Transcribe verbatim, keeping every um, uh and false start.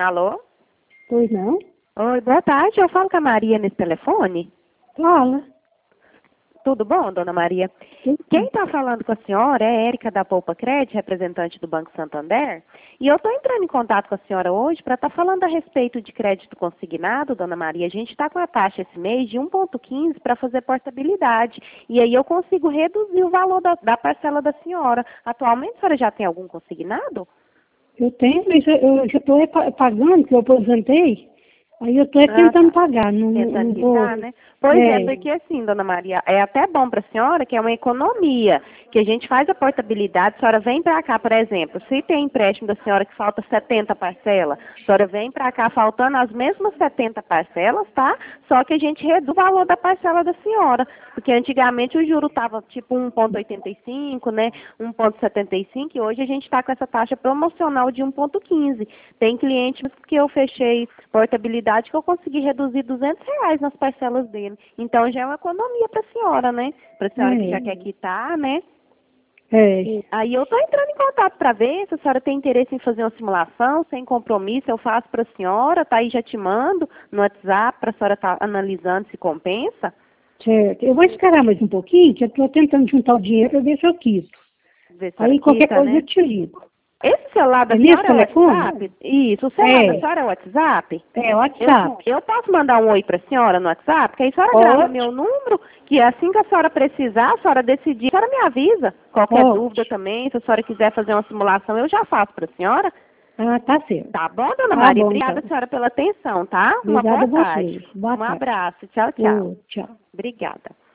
Alô? Pois não? Oi, boa tarde. Eu falo com a Maria nesse telefone. Fala. Tudo bom, dona Maria? Sim. Quem está falando com a senhora é Érica da Poupa Crédito, representante do Banco Santander. E eu estou entrando em contato com a senhora hoje para estar falando a respeito de crédito consignado, dona Maria. A gente está com a taxa esse mês de um vírgula quinze para fazer portabilidade. E aí eu consigo reduzir o valor da, da parcela da senhora. Atualmente a senhora já tem algum consignado? Eu tenho, mas eu, eu já estou pagando, que eu aposentei. Aí eu estou Ah, tentando tá. pagar, não, Tentando não vou. quitar, né? Pois é, É, porque assim, dona Maria, é até bom para a senhora que é uma economia, que a gente faz a portabilidade, a senhora vem para cá, por exemplo, se tem empréstimo da senhora que falta setenta parcelas, a senhora vem para cá faltando as mesmas setenta parcelas, tá? Só que a gente reduz o valor da parcela da senhora, porque antigamente o juro estava tipo um vírgula oitenta e cinco, né? um vírgula setenta e cinco, e hoje a gente está com essa taxa promocional de um vírgula quinze. Tem clientes que eu fechei portabilidade que eu consegui reduzir duzentos reais nas parcelas dele. Então já é uma economia para a senhora, né? Para a senhora que já quer quitar, né? é. Aí eu estou entrando em contato para ver se a senhora tem interesse em fazer uma simulação, sem compromisso, eu faço para a senhora, tá aí já te mando no WhatsApp para a senhora estar tá analisando se compensa. Certo. Eu vou esperar mais um pouquinho, que eu estou tentando juntar o dinheiro para ver se eu quito. Ver se a senhora Aí qualquer quita, coisa né? eu te ligo. Esse celular da É nesse senhora é o telefone? WhatsApp? Isso, o celular da É. senhora é o WhatsApp? É, o Eu, WhatsApp. eu posso mandar um oi para a senhora no WhatsApp? Que aí a senhora grava Pode. meu número, que assim que a senhora precisar, a senhora decidir, a senhora me avisa. Qualquer dúvida Pode. também, se a senhora quiser fazer uma simulação, eu já faço para a senhora. Ah, tá certo. Tá bom, dona Tá Maria? bom, Obrigada, então. senhora, pela atenção, tá? Uma Obrigada boa a tarde. você. Boa Um tarde. abraço. Tchau, tchau. Ô, tchau. Obrigada.